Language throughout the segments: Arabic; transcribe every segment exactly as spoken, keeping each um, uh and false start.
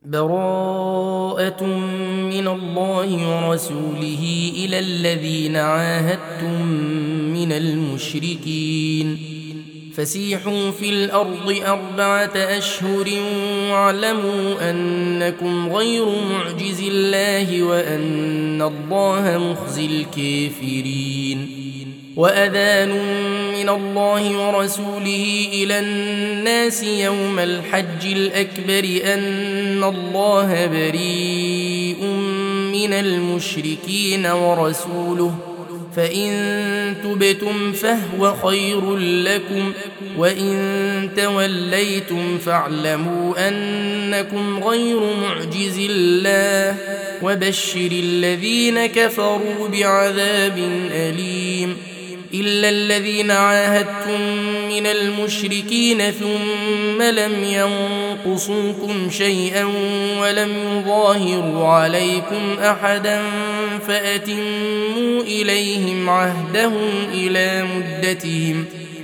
براءة من الله ورسوله إلى الذين عاهدتم من المشركين فسيحوا في الأرض أربعة أشهر واعلموا أنكم غير معجز الله وأن الله مخزي الكافرين. وأذان من الله ورسوله إلى الناس يوم الحج الأكبر أن الله بريء من المشركين ورسوله فإن تبتم فهو خير لكم وإن توليتم فاعلموا أنكم غير معجز الله وبشر الذين كفروا بعذاب أليم. إلا الذين عاهدتم من المشركين ثم لم ينقصوكم شيئا ولم يظاهروا عليكم أحدا فأتموا إليهم عهدهم إلى مدتهم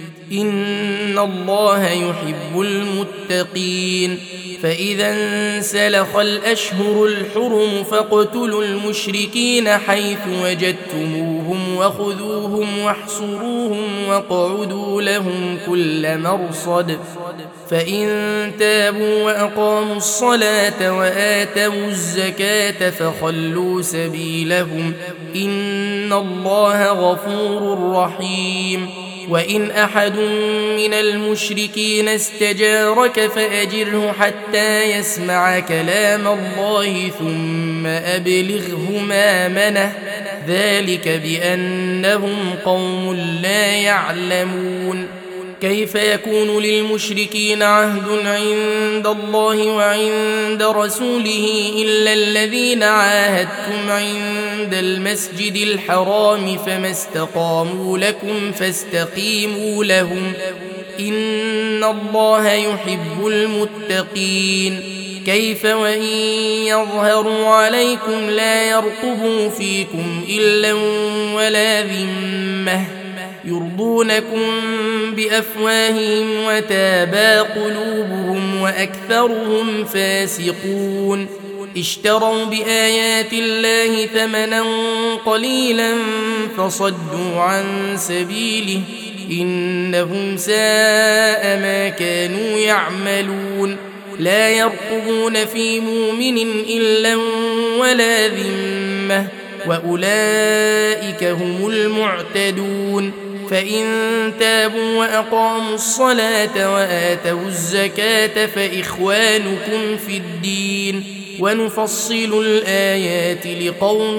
إن الله يحب المتقين. فإذا انسلخ الأشهر الحرم فاقتلوا المشركين حيث وجدتموهم وخذوهم واحصروهم واقعدوا لهم كل مرصد فإن تابوا وأقاموا الصلاة وآتوا الزكاة فخلوا سبيلهم إن الله غفور رحيم. وإن أحد من المشركين استجارك فأجره حتى يسمع كلام الله ثم أبلغه مأمنه ذلك بأنهم قوم لا يعلمون. كيف يكون للمشركين عهد عند الله وعند رسوله إلا الذين عاهدتم عند المسجد الحرام فما استقاموا لكم فاستقيموا لهم إن الله يحب المتقين. كيف وإن يظهروا عليكم لا يرقبوا فيكم إلا ولا ذمة يرضونكم بأفواههم وتابى قلوبهم وأكثرهم فاسقون. اشتروا بآيات الله ثمنا قليلا فصدوا عن سبيله إنهم ساء ما كانوا يعملون. لا يرقبون في مؤمن إلا ولا ذمة وأولئك هم المعتدون. فإن تابوا وأقاموا الصلاة وآتوا الزكاة فإخوانكم في الدين ونفصل الآيات لقوم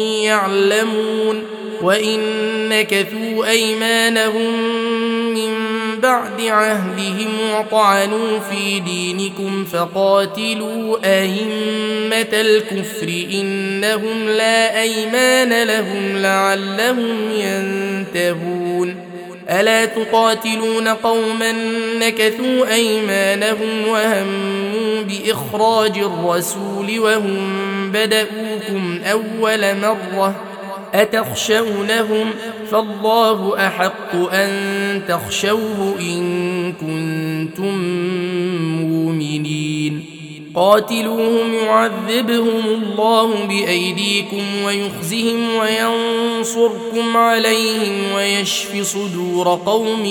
يعلمون. وإن نكثوا أيمانهم من بعد عهدهم وطعنوا في دينكم فقاتلوا أئمة الكفر إنهم لا أيمان لهم لعلهم ينتهون. ألا تقاتلون قوما نكثوا أيمانهم وهموا بإخراج الرسول وهم بدؤوكم أول مرة أتخشونهم فالله أحق أن تخشوه إن كنتم مؤمنين. قاتلوهم يعذبهم الله بأيديكم ويخزهم وينصركم عليهم ويشف صدور قوم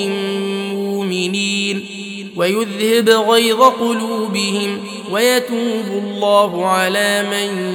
مؤمنين ويذهب غيظ قلوبهم ويتوب الله على من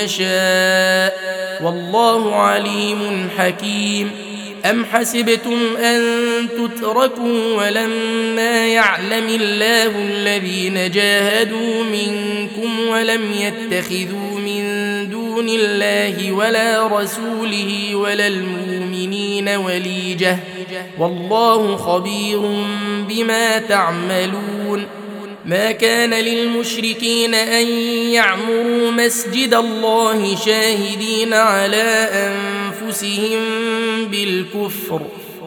يشاء والله عليم حكيم. أم حسبتم أن تتركوا ولما يعلم الله الذين جاهدوا منكم ولم يتخذوا من دون الله ولا رسوله ولا المؤمنين وليجة والله خبير بما تعملون. ما كان للمشركين أن يعمروا مسجد الله شاهدين على أنفسهم بالكفر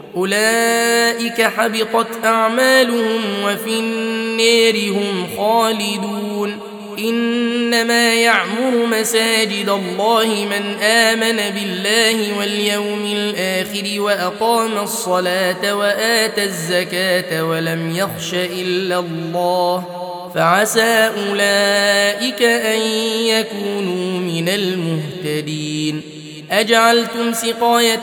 أولئك حبطت أعمالهم وفي النار هم خالدون. إنما يعمر مساجد الله من آمن بالله واليوم الآخر وأقام الصلاة وآتى الزكاة ولم يخش إلا الله فعسى أولئك أن يكونوا من المهتدين. أجعلتم سقاية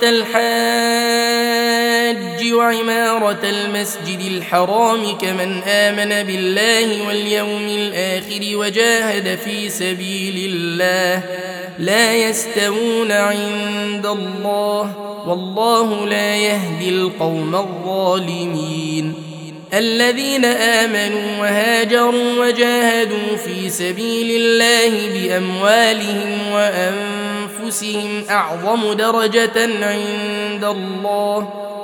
الحاج وعمارة المسجد الحرام كمن آمن بالله واليوم الآخر وجاهد في سبيل الله لا يستوون عند الله والله لا يهدي القوم الظالمين. الذين آمنوا وهاجروا وجاهدوا في سبيل الله بأموالهم وأنفسهم أعظم درجة عند الله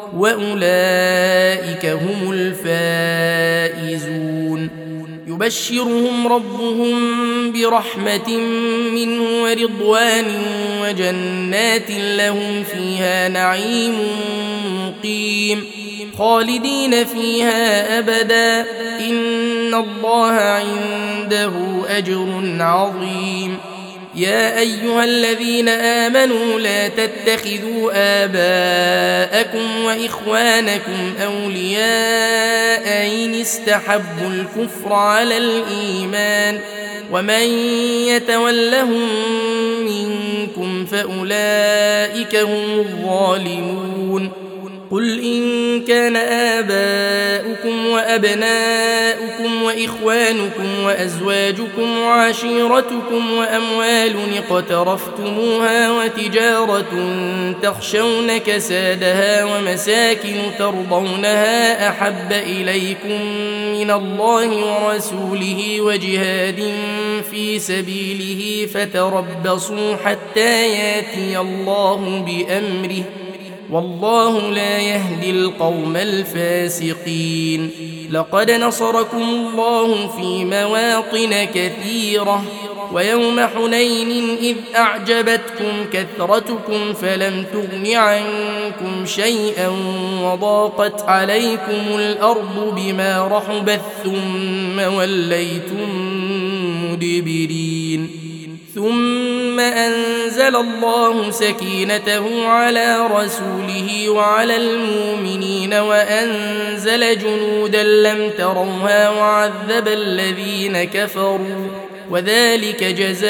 وأولئك هم الفائزون. يبشرهم ربهم برحمة منه ورضوان وجنات لهم فيها نعيم مقيم خالدين فيها أبدا إن الله عنده أجر عظيم. يا أيها الذين آمنوا لا تتخذوا آباءكم وإخوانكم أولياء إن استحبوا الكفر على الإيمان ومن يتولهم منكم فأولئك هم الظالمون. قل إن كان آباؤكم وأبناؤكم وإخوانكم وأزواجكم وعشيرتكم وأموال اقترفتموها وتجارة تخشون كسادها ومساكن ترضونها أحب إليكم من الله ورسوله وجهاد في سبيله فتربصوا حتى ياتي الله بأمره والله لا يهدي القوم الفاسقين. لقد نصركم الله في مواطن كثيرة ويوم حنين إذ أعجبتكم كثرتكم فلم تغن عنكم شيئا وضاقت عليكم الأرض بما رحبت ثم وليتم مدبرين ثم أنزل الله سكينته على رسوله وعلى المؤمنين وأنزل جنودا لم تروها وعذب الذين كفروا وذلك جزاء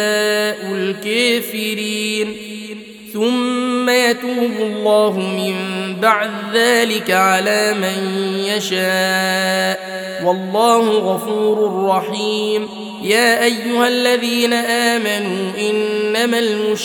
الكافرين. ثم يتوب الله من بعد ذلك على من يشاء والله غفور رحيم. يا أيها الذين آمنوا إنما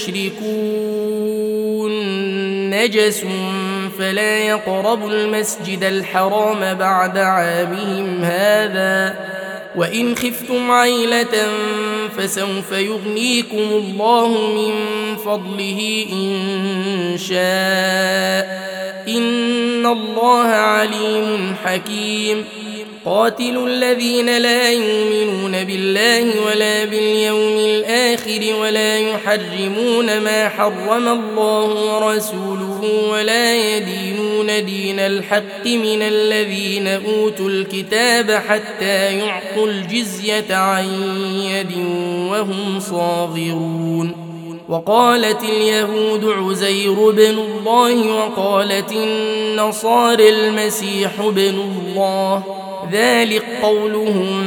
المشركون نجس فلا يقربوا المسجد الحرام بعد عامهم هذا وإن خفتم عيلة فسوف يغنيكم الله من فضله إن شاء إن الله عليم حكيم. قاتلوا الذين لا يؤمنون بالله ولا باليوم الآخر ولا يحرمون ما حرم الله ورسوله ولا يدينون دين الحق من الذين أوتوا الكتاب حتى يعطوا الجزية عن يد وهم صاغرون. وقالت اليهود عزير بن الله وقالت النصارى المسيح بن الله ذلك قولهم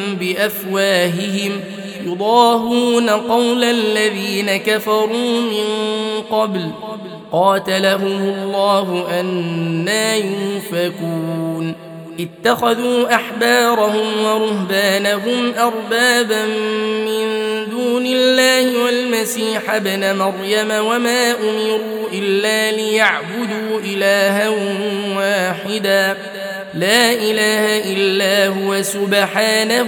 بأفواههم يضاهون قول الذين كفروا من قبل قاتلهم الله أنى يؤفكون. اتخذوا أحبارهم ورهبانهم أربابا من دون الله والمسيح ابن مريم وما أمروا إلا ليعبدوا إلها واحدا لا إله إلا هو سبحانه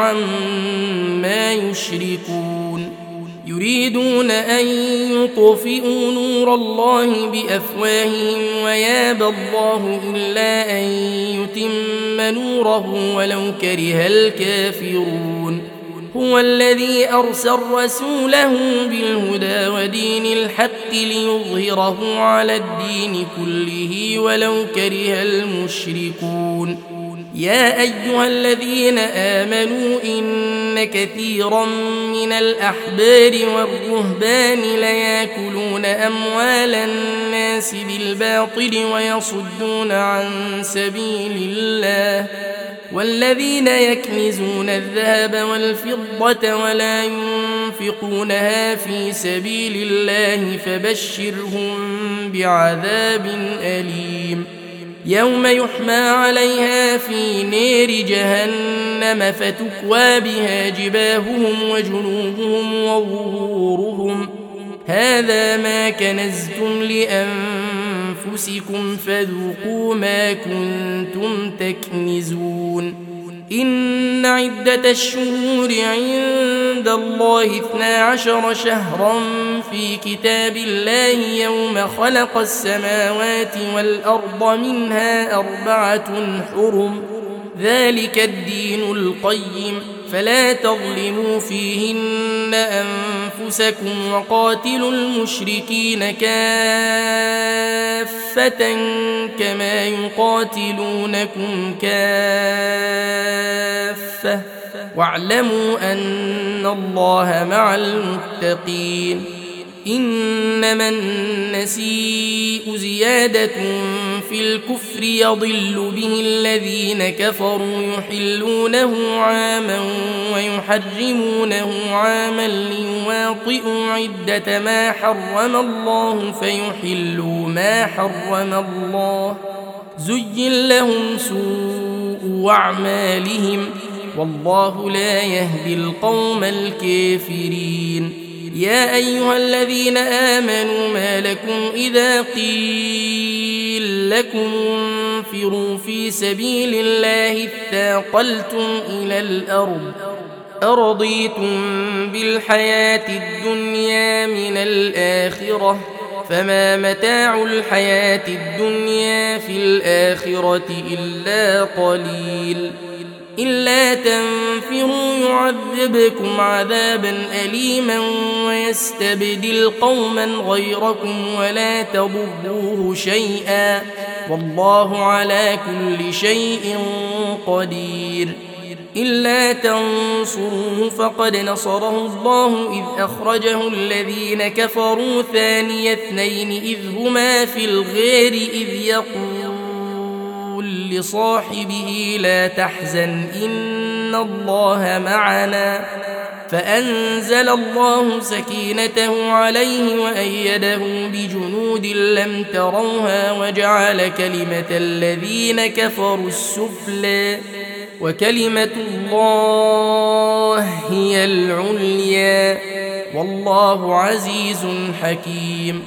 عما يشركون. يريدون أن يطفئوا نور الله بأفواههم ويابى الله إلا أن يتم نوره ولو كره الكافرون. هو الذي أرسل رسوله بالهدى ودين الحق ليظهره على الدين كله ولو كره المشركون. يا أيها الذين آمنوا إن كثيرا من الأحبار والرهبان ليأكلون أموال الناس بالباطل ويصدون عن سبيل الله والذين يكنزون الذهب والفضة ولا ينفقونها في سبيل الله فبشرهم بعذاب أليم يوم يحمى عليها في نار جهنم فتكوى بها جباههم وجنوبهم وظهورهم هذا ما كنزتم لأنفسكم فذوقوا ما كنتم تكنزون إن عدة الشهور عند الله اثنا عشر شهرا في كتاب الله يوم خلق السماوات والأرض منها أربعة حرم ذلك الدين القيم فلا تظلموا فيهن أنفسكم وقاتلوا المشركين كافة كما يقاتلونكم كافة واعلموا أن الله مع المتقين إنما النسيء زيادة في الكفر يضل به الذين كفروا يحلونه عاما ويحرمونه عاما ليواطئوا عدة ما حرم الله فيحلوا ما حرم الله زين لهم سوء أعمالهم والله لا يهدي القوم الكافرين يا أيها الذين آمنوا ما لكم إذا قيل لكم انفروا في سبيل الله اثاقلتم إلى الأرض أرضيتم بالحياة الدنيا من الآخرة فما متاع الحياة الدنيا في الآخرة إلا قليل إلا تنفروا يعذبكم عذابا أليما ويستبدل قوما غيركم ولا تضروه شيئا والله على كل شيء قدير إلا تنصروه فقد نصره الله إذ أخرجه الذين كفروا ثاني اثنين إذ هما في الغار إذ يقول لصاحبه لا تحزن إن الله معنا فأنزل الله سكينته عليه وأيده بجنود لم تروها وجعل كلمة الذين كفروا السفلى وكلمة الله هي العليا والله عزيز حكيم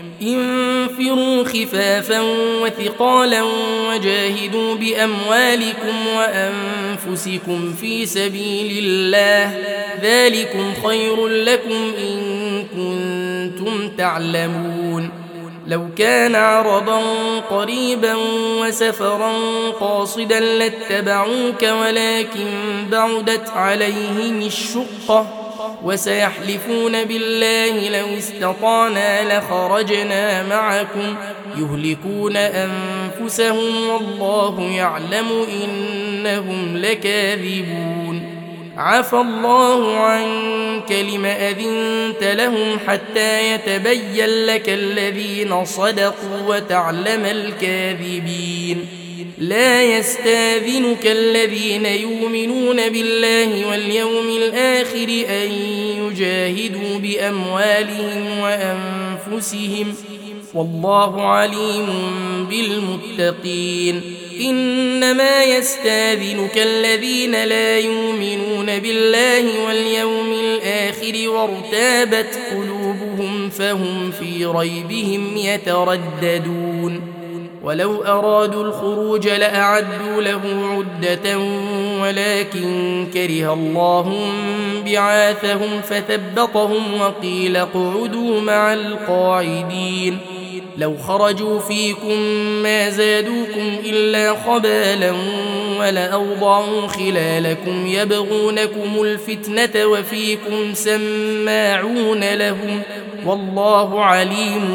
انفروا خفافا وثقالا وجاهدوا بأموالكم وأنفسكم في سبيل الله ذلكم خير لكم إن كنتم تعلمون لو كان عرضا قريبا وسفرا قاصدا لاتبعوك ولكن بعدت عليهم الشقة وسيحلفون بالله لو استطعنا لخرجنا معكم يهلكون أنفسهم والله يعلم إنهم لكاذبون عفى الله عنك لم أذنت لهم حتى يتبين لك الذين صدقوا وتعلم الكاذبين لا يستاذنك الذين يؤمنون بالله واليوم الآخر أن يجاهدوا بأموالهم وأنفسهم والله عليم بالمتقين إنما يستاذنك الذين لا يؤمنون بالله واليوم الآخر وارتابت قلوبهم فهم في ريبهم يترددون ولو أرادوا الخروج لأعدوا له عدة ولكن كره الله بعاثهم فثبطهم وقيل اقعدوا مع القاعدين لو خرجوا فيكم ما زادوكم إلا خبالا ولأوضعوا خلالكم يبغونكم الفتنة وفيكم سماعون لهم والله عليم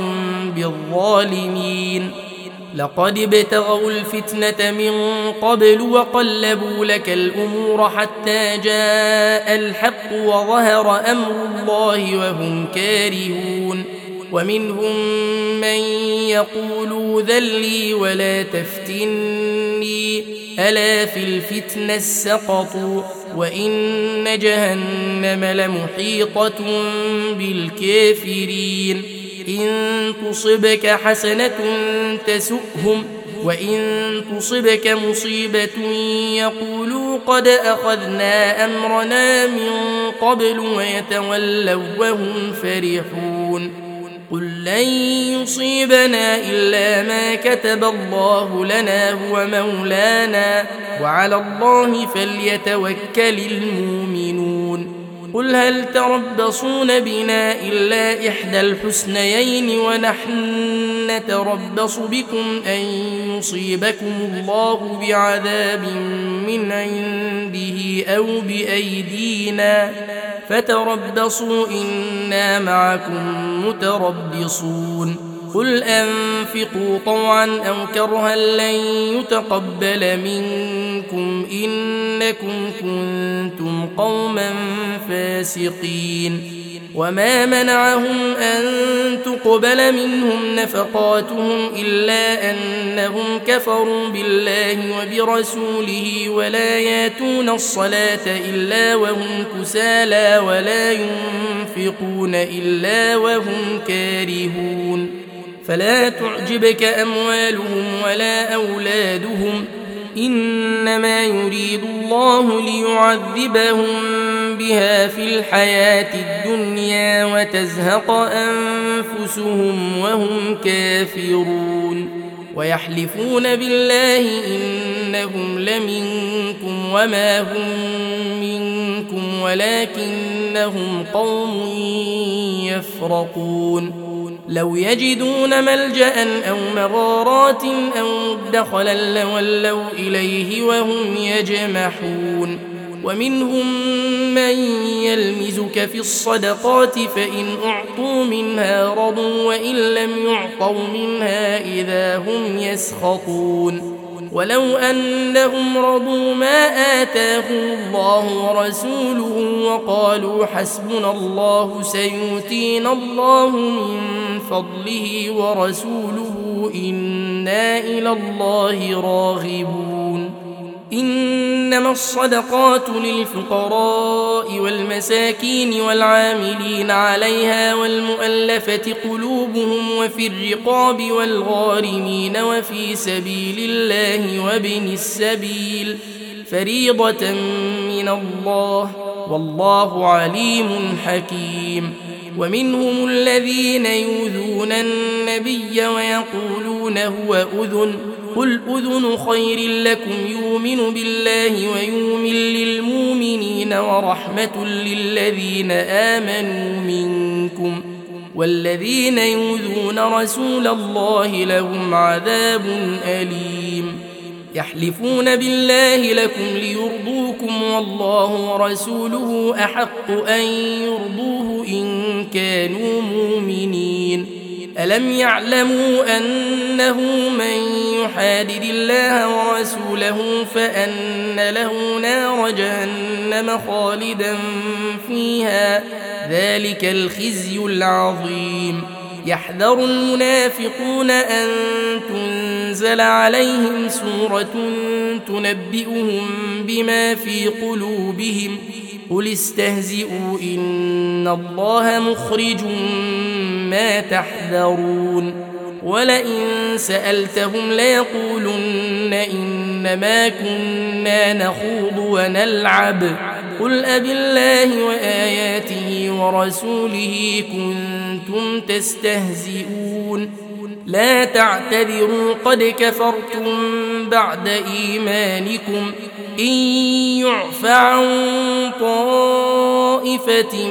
بالظالمين لقد ابتغوا الفتنة من قبل وقلبوا لك الأمور حتى جاء الحق وظهر أمر الله وهم كارهون ومنهم من يقول ذل لي ولا تفتني ألا في الفتنة سقطوا وإن جهنم لمحيطة بالكافرين إن تصبك حسنة تسؤهم وإن تصبك مصيبة يقولوا قد أخذنا أمرنا من قبل ويتولوا وهم فرحون قل لن يصيبنا إلا ما كتب الله لنا هو مولانا وعلى الله فليتوكل المؤمنون قل هل تربصون بنا إلا إحدى الحسنيين ونحن نتربص بكم أن يصيبكم الله بعذاب من عنده أو بأيدينا فتربصوا إنا معكم متربصون قل أنفقوا طوعا أو كرها لن يتقبل منكم إنكم كنتم قوما فاسقين وما منعهم أن تقبل منهم نفقاتهم إلا أنهم كفروا بالله وبرسوله ولا ياتون الصلاة إلا وهم كسالى ولا ينفقون إلا وهم كارهون فلا تعجبك أموالهم ولا أولادهم إنما يريد الله ليعذبهم بها في الحياة الدنيا وتزهق أنفسهم وهم كافرون ويحلفون بالله إنهم لمنكم وما هم منكم ولكنهم قوم يفرقون لو يجدون ملجأ أو مغارات أو مدخلا لولوا إليه وهم يجمحون ومنهم من يلمزك في الصدقات فإن أعطوا منها رضوا وإن لم يعطوا منها إذا هم يسخطون ولو أنهم رضوا ما آتاهم الله ورسوله وقالوا حسبنا الله سيؤتينا الله من فضله ورسوله إنا إلى الله راغبون إنما الصدقات للفقراء والمساكين والعاملين عليها والمؤلفة قلوبهم وفي الرقاب والغارمين وفي سبيل الله وابن السبيل فريضة من الله والله عليم حكيم ومنهم الذين يؤذون النبي ويقولون هو أذن قل أذن خير لكم يؤمن بالله ويؤمن للمؤمنين ورحمة للذين آمنوا منكم والذين يؤذون رسول الله لهم عذاب أليم يحلفون بالله لكم ليرضوكم والله ورسوله أحق أن يرضوه إن كانوا مؤمنين ألم يعلموا أنه من يحادد الله ورسوله فأن له نار جهنم خالدا فيها ذلك الخزي العظيم يحذر المنافقون أن تنزل عليهم سورة تنبئهم بما في قلوبهم قل استهزئوا إن الله مخرج ما تحذرون ولئن سألتهم ليقولن إنما كنا نخوض ونلعب قل أبالله وآياته ورسوله كنتم تستهزئون لا تعتذروا قد كفرتم بعد إيمانكم إن يعف عن طائفة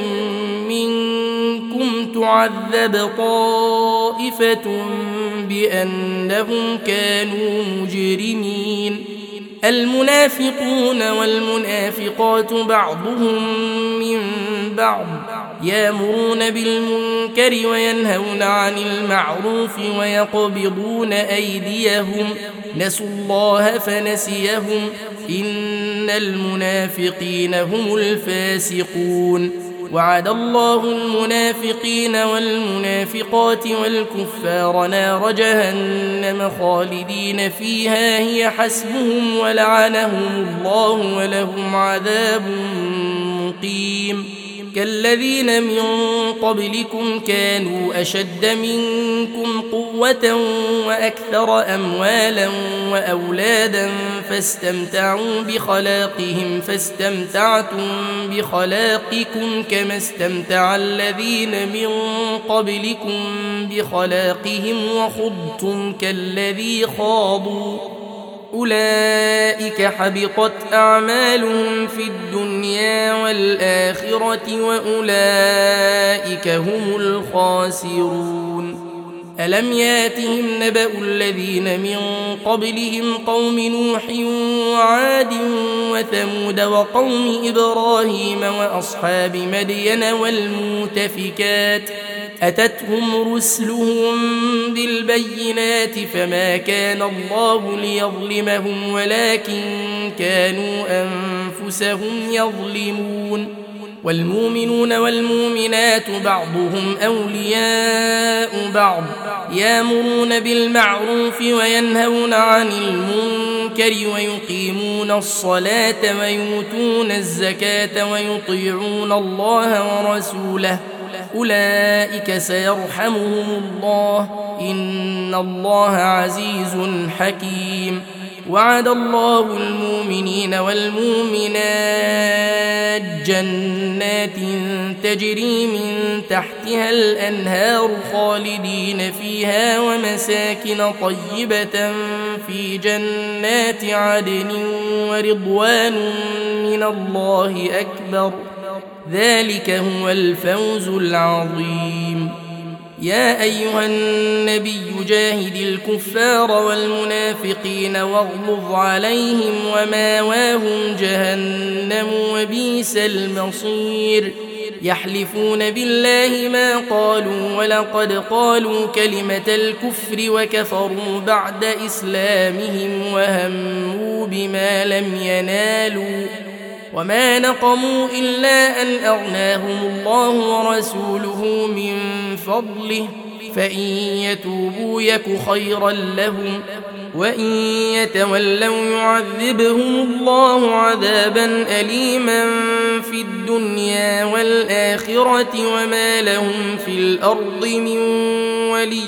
منكم تعذب طائفة بأنهم كانوا مجرمين المنافقون والمنافقات بعضهم من بعض يأمرون بالمنكر وينهون عن المعروف ويقبضون أيديهم نسوا الله فنسيهم إن المنافقين هم الفاسقون وعد الله المنافقين والمنافقات والكفار نار جهنم خالدين فيها هي حسبهم ولعنهم الله ولهم عذاب مقيم كالذين من قبلكم كانوا أشد منكم قوة وأكثر أموالا وأولادا فاستمتعوا بخلاقهم فاستمتعتم بخلاقكم كما استمتع الذين من قبلكم بخلاقهم وخضتم كالذي خاضوا أولئك حبطت أعمالهم في الدنيا والآخرة وأولئك هم الخاسرون ألم ياتهم نبأ الذين من قبلهم قوم نوح وعاد وثمود وقوم إبراهيم وأصحاب مدين والمؤتفكات أتتهم رسلهم بالبينات فما كان الله ليظلمهم ولكن كانوا أنفسهم يظلمون والمؤمنون والمؤمنات بعضهم أولياء بعض يأمرون بالمعروف وينهون عن المنكر ويقيمون الصلاة ويؤتون الزكاة ويطيعون الله ورسوله أولئك سيرحمهم الله إن الله عزيز حكيم وعد الله المؤمنين والمؤمنات جنات تجري من تحتها الأنهار خالدين فيها ومساكن طيبة في جنات عدن ورضوان من الله أكبر ذلك هو الفوز العظيم يا أيها النبي جاهد الكفار والمنافقين واغلظ عليهم وماواهم جهنم وبئس المصير يحلفون بالله ما قالوا ولقد قالوا كلمة الكفر وكفروا بعد إسلامهم وهموا بما لم ينالوا وما نقموا إلا أن أغناهم الله ورسوله من فضله فإن يتوبوا يك خيرا لهم وإن يتولوا يعذبهم الله عذابا أليما في الدنيا والآخرة وما لهم في الأرض من ولي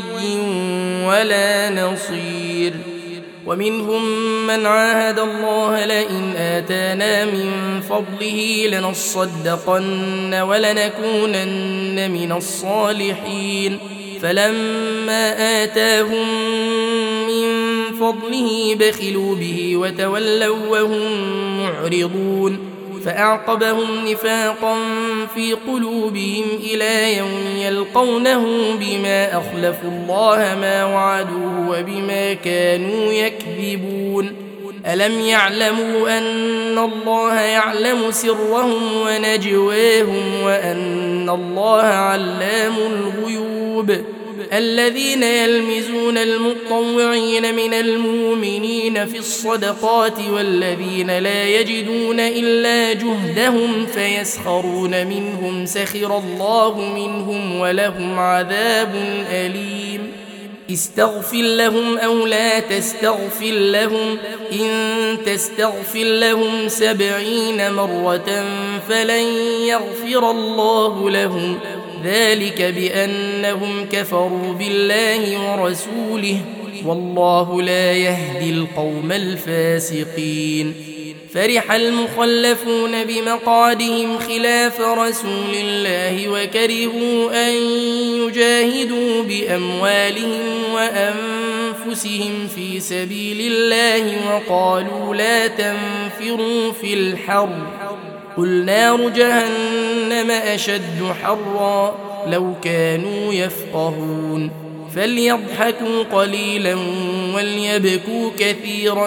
ولا نصير ومنهم من عاهد الله لئن آتانا من فضله لنصدقن ولنكونن من الصالحين فلما آتاهم من فضله بخلوا به وتولوا وهم معرضون فأعقبهم نفاقا في قلوبهم إلى يوم يلقونه بما أخلفوا الله ما وعدوه وبما كانوا يكذبون ألم يعلموا أن الله يعلم سرهم ونجواهم وأن الله علام الغيوب الذين يلمزون المطوعين من المؤمنين في الصدقات والذين لا يجدون إلا جهدهم فيسخرون منهم سخر الله منهم ولهم عذاب أليم استغفر لهم أو لا تستغفر لهم إن تستغفر لهم سبعين مرة فلن يغفر الله لهم ذلك بأنهم كفروا بالله ورسوله والله لا يهدي القوم الفاسقين فرح المخلفون بمقعدهم خلاف رسول الله وكرهوا أن يجاهدوا بأموالهم وأنفسهم في سبيل الله وقالوا لا تنفروا في الحر قل نار جهنم أشد حرا لو كانوا يفقهون فليضحكوا قليلا وليبكوا كثيرا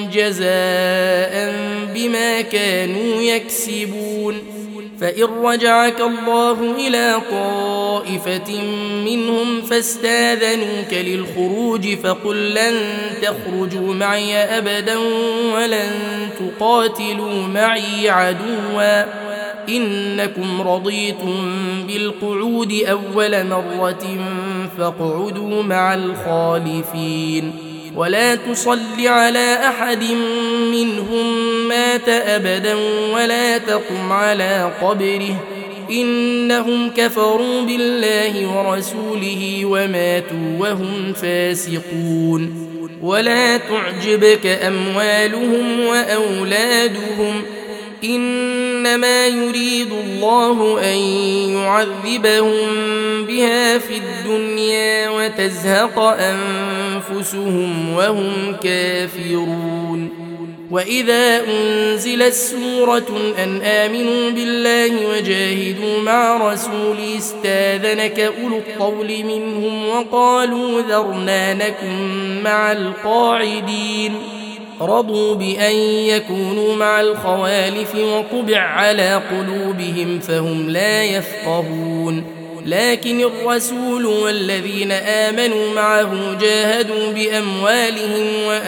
جزاء بما كانوا يكسبون فإن رجعك الله إلى طائفة منهم فاستاذنوك للخروج فقل لن تخرجوا معي أبدا ولن تقاتلوا معي عدوا إنكم رضيتم بالقعود أول مرة فاقعدوا مع الخالفين ولا تصل على أحد منهم مات أبدا ولا تقم على قبره إنهم كفروا بالله ورسوله وماتوا وهم فاسقون ولا تعجبك أموالهم وأولادهم إنما يريد الله أن يعذبهم بها في الدنيا وتزهق أنفسهم وهم كافرون وإذا أنزلت سورة أن آمنوا بالله وجاهدوا مع رسوله استاذنك أولو الطول منهم وقالوا ذرنا نكن مع القاعدين رضوا بأن يكونوا مع الخوالف وطبع على قلوبهم فهم لا يفقهون لكن الرسول والذين آمنوا معه جاهدوا بأموالهم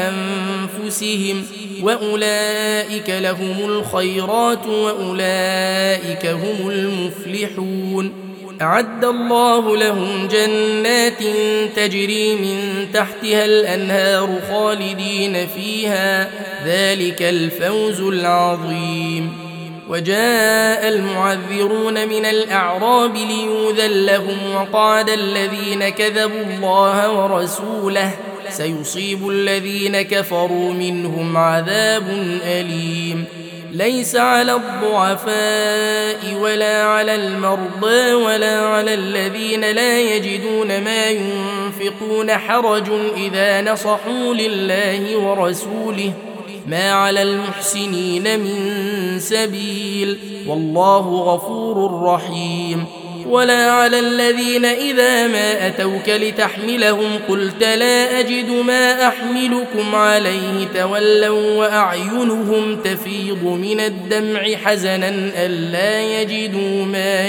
وأنفسهم وأولئك لهم الخيرات وأولئك هم المفلحون أعد الله لهم جنات تجري من تحتها الأنهار خالدين فيها ذلك الفوز العظيم وجاء المعذرون من الأعراب ليؤذن لهم وقعد الذين كذبوا الله ورسوله سيصيب الذين كفروا منهم عذاب أليم ليس على الضعفاء ولا على المرضى ولا على الذين لا يجدون ما ينفقون حرج إذا نصحوا لله ورسوله ما على المحسنين من سبيل والله غفور رحيم ولا على الذين إذا ما أتوك لتحملهم قلت لا أجد ما أحملكم عليه تولوا وأعينهم تفيض من الدمع حزنا ألا يجدوا ما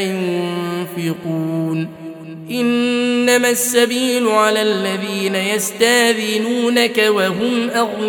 ينفقون إنما السبيل على الذين يستاذنونك وهم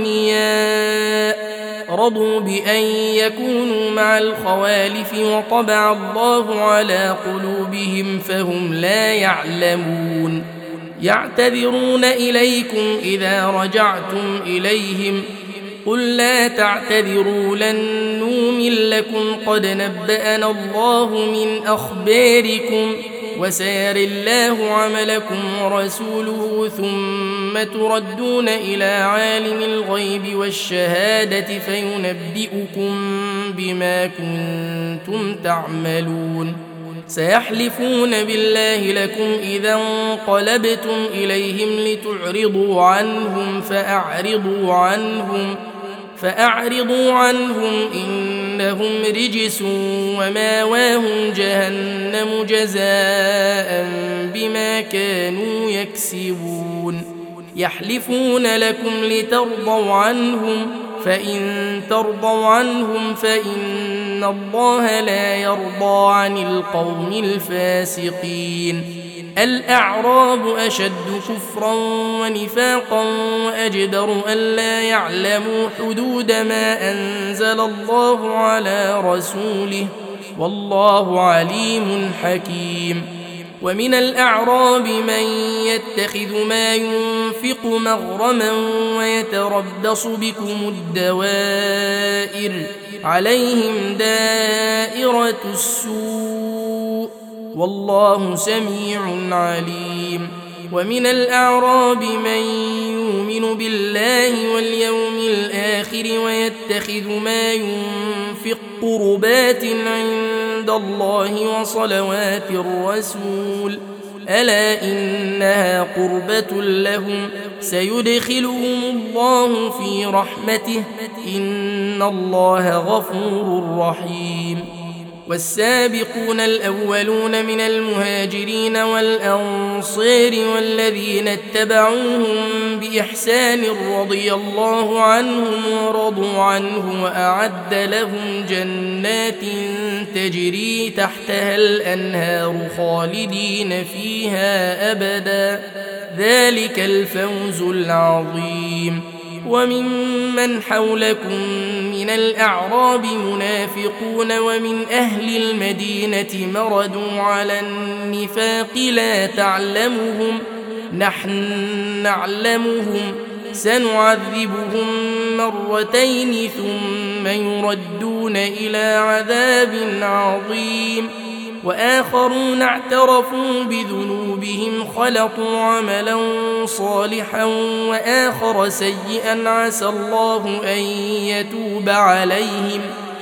أغنياء رضوا بأن يكونوا مع الخوالف وطبع الله على قلوبهم فهم لا يعلمون يعتذرون إليكم إذا رجعتم إليهم قل لا تعتذروا لن نؤمن لكم قد نبأنا الله من أخباركم وسيري الله عملكم ورسوله ثم تردون إلى عالم الغيب والشهادة فينبئكم بما كنتم تعملون سيحلفون بالله لكم إذا انقلبتم إليهم لتعرضوا عنهم فأعرضوا عنهم فأعرضوا عنهم إنهم رجس وماواهم جهنم جزاء بما كانوا يكسبون يحلفون لكم لترضوا عنهم فإن ترضوا عنهم فإن الله لا يرضى عن القوم الفاسقين الأعراب أشد كفرا ونفاقا وأجدر ألا يعلموا حدود ما أنزل الله على رسوله والله عليم حكيم ومن الأعراب من يتخذ ما ينفق مغرما ويتربص بكم الدوائر عليهم دائرة السوء والله سميع عليم ومن الأعراب من يؤمن بالله واليوم الآخر ويتخذ ما ينفق قربات عند الله وصلوات الرسول ألا إنها قربة لهم سيدخلهم الله في رحمته إن الله غفور رحيم والسابقون الأولون من المهاجرين والأنصار والذين اتبعوهم بإحسان رضي الله عنهم ورضوا عنه وأعد لهم جنات تجري تحتها الأنهار خالدين فيها أبدا ذلك الفوز العظيم وممن حولكم من الأعراب منافقون ومن أهل المدينة مردوا على النفاق لا تعلمهم نحن نعلمهم سنعذبهم مرتين ثم يردون إلى عذاب عظيم وآخرون اعترفوا بذنوبهم خلطوا عملا صالحا وآخر سيئا عسى الله أن يتوب عليهم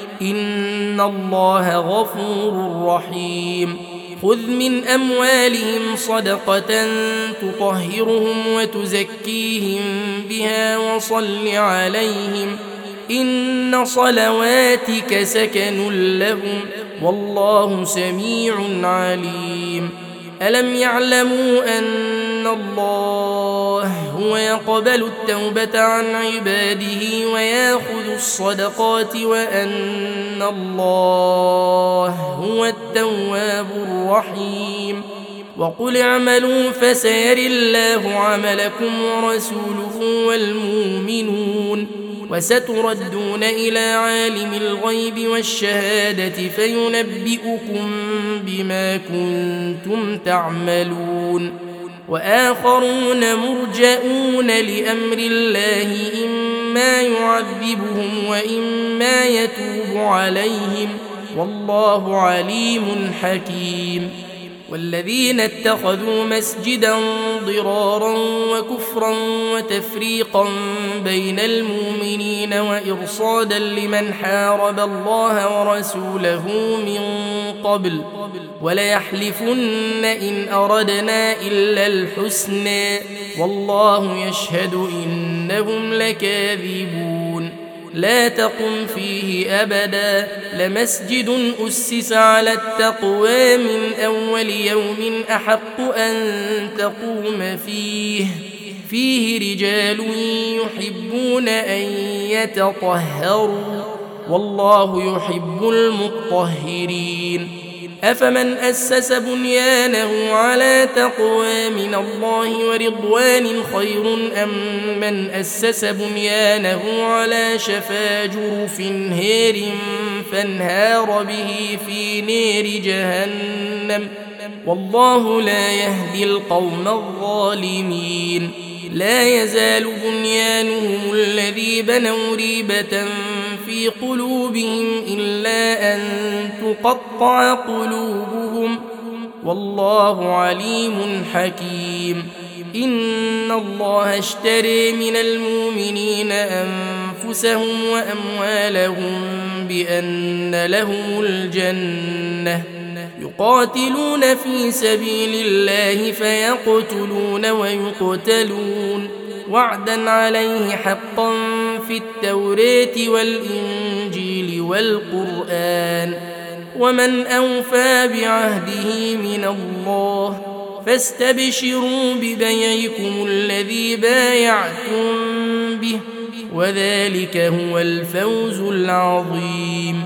إن الله غفور رحيم خذ من أموالهم صدقة تطهرهم وتزكيهم بها وصل عليهم إن صلواتك سكن لهم والله سميع عليم ألم يعلموا أن الله هو يقبل التوبة عن عباده ويأخذ الصدقات وأن الله هو التواب الرحيم وقل اعملوا فسيري الله عملكم ورسوله والمؤمنون وستردون إلى عالم الغيب والشهادة فينبئكم بما كنتم تعملون وآخرون مرجئون لأمر الله إما يعذبهم وإما يتوب عليهم والله عليم حكيم والذين اتخذوا مسجدا ضرارا وكفرا وتفريقا بين المؤمنين وإرصادا لمن حارب الله ورسوله من قبل وليحلفن إن أردنا إلا الحسنى والله يشهد إنهم لكاذبون لا تقم فيه أبدا لمسجد أسس على التقوى من أول يوم أحق أن تقوم فيه فيه رجال يحبون أن يتطهروا والله يحب المطهرين أفمن أسس بنيانه على تقوى من الله ورضوان خير أم من أسس بنيانه على شفا جرف هار فانهار به في نار جهنم والله لا يهدي القوم الظالمين لا يزال بنيانهم الذي بنوا ريبة في قلوبهم إلا أن تقطع قلوبهم والله عليم حكيم إن الله اشتري من المؤمنين أنفسهم وأموالهم بأن لهم الجنة يقاتلون في سبيل الله فيقتلون ويقتلون وعدا عليه حقا في التوراة والإنجيل والقرآن ومن أوفى بعهده من الله فاستبشروا ببيعكم الذي بايعتم به وذلك هو الفوز العظيم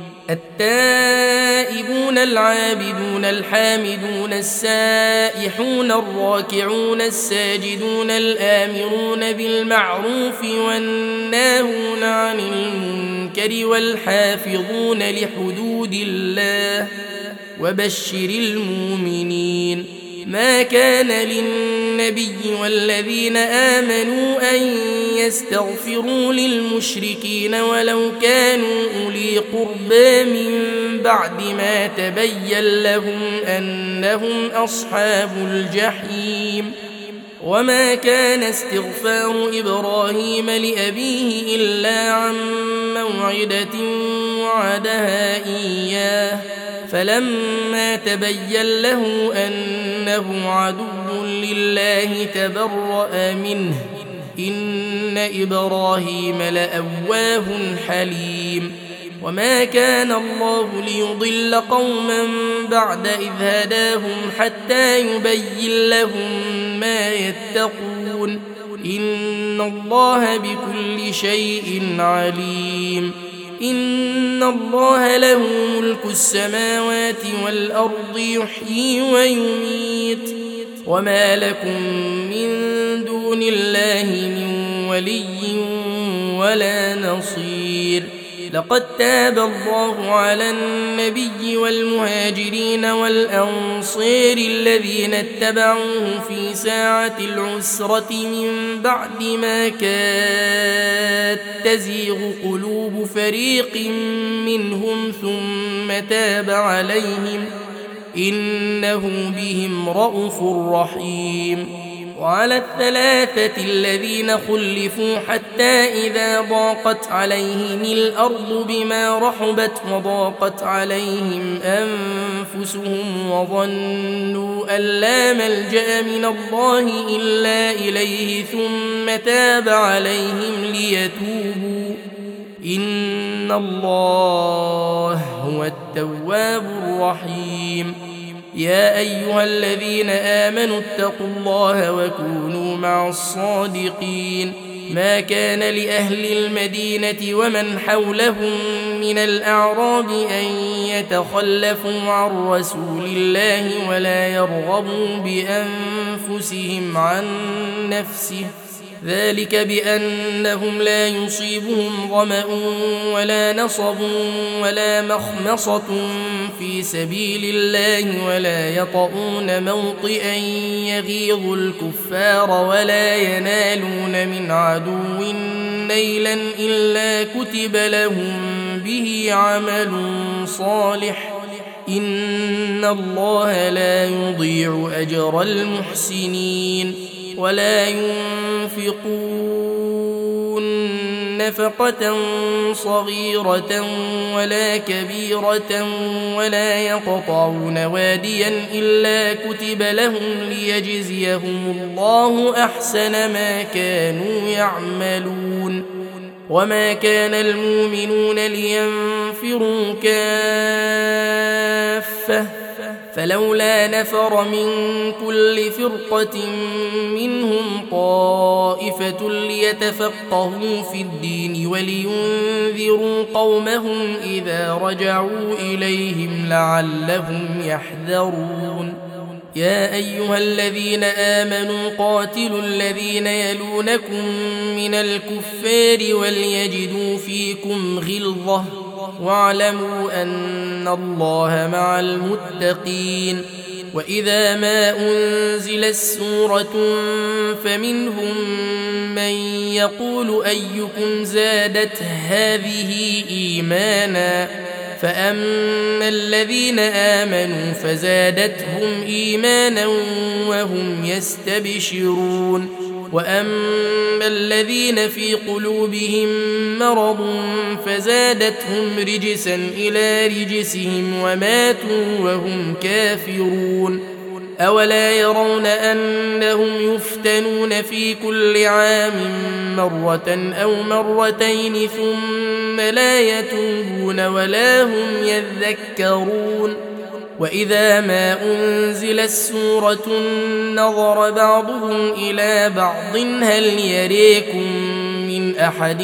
التائبون العابدون الحامدون السائحون الراكعون الساجدون الآمرون بالمعروف والناهون عن المنكر والحافظون لحدود الله وبشر المؤمنين ما كان للنبي والذين آمنوا أن يستغفروا للمشركين ولو كانوا أولي قربى من بعد ما تبين لهم أنهم أصحاب الجحيم وما كان استغفار إبراهيم لأبيه إلا عن موعدة وعدها إياه فلما تبين له أنه عدو لله تبرأ منه إن إبراهيم لأواه حليم وما كان الله ليضل قوما بعد إذ هداهم حتى يبين لهم ما يتقون إن الله بكل شيء عليم إن الله له ملك السماوات والأرض يحيي ويميت وما لكم من دون الله من ولي ولا نصير لقد تاب الله على النبي والمهاجرين والأنصار الذين اتبعوه في ساعة العسرة من بعد ما كاد تزيغ قلوب فريق منهم ثم تاب عليهم إنه بهم رءوف رحيم. وعلى الثلاثة الذين خلفوا حتى إذا ضاقت عليهم الأرض بما رحبت وضاقت عليهم أنفسهم وظنوا أن لا ملجأ من الله إلا إليه ثم تاب عليهم ليتوبوا إن الله هو التواب الرحيم. يا أيها الذين آمنوا اتقوا الله وكونوا مع الصادقين. ما كان لأهل المدينة ومن حولهم من الأعراب أن يتخلفوا عن رسول الله ولا يرغبوا بأنفسهم عن نفسه ذلك بأنهم لا يصيبهم ظمأ ولا نصب ولا مخمصة في سبيل الله ولا يطؤون موطئا يغيظ الكفار ولا ينالون من عدو نيلا إلا كتب لهم به عمل صالح إن الله لا يضيع أجر المحسنين. ولا ينفقون نفقة صغيرة ولا كبيرة ولا يقطعون واديا إلا كتب لهم ليجزيهم الله أحسن ما كانوا يعملون. وما كان المؤمنون لينفروا كافة فلولا نفر من كل فرقة منهم طائفة ليتفقهوا في الدين ولينذروا قومهم إذا رجعوا إليهم لعلهم يحذرون. يا أيها الذين آمنوا قاتلوا الذين يلونكم من الكفار وليجدوا فيكم غلظة واعلموا أن الله مع المتقين. وإذا ما أنزلت سورة فمنهم من يقول أيكم زادت هذه إيمانا فأما الذين آمنوا فزادتهم إيمانا وهم يستبشرون. وأما الذين في قلوبهم مرض فزادتهم رجسا إلى رجسهم وماتوا وهم كافرون. أولا يرون أنهم يفتنون في كل عام مرة أو مرتين ثم لا يتوبون ولا هم يذكرون. وإذا ما أنزلت سورة نظر بعضهم إلى بعض هل يريكم من أحد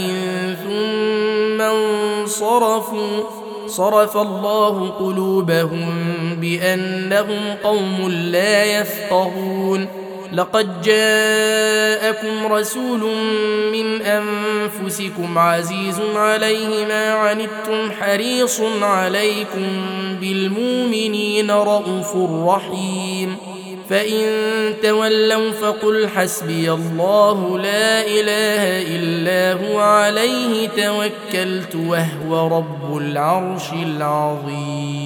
ثم انصرفوا صرف الله قلوبهم بأنهم قوم لا يفقهون. لقد جاءكم رسول من أنفسكم عزيز عليه ما عنتم حريص عليكم بالمؤمنين رءوف رحيم. فإن تولوا فقل حسبي الله لا إله إلا هو عليه توكلت وهو رب العرش العظيم.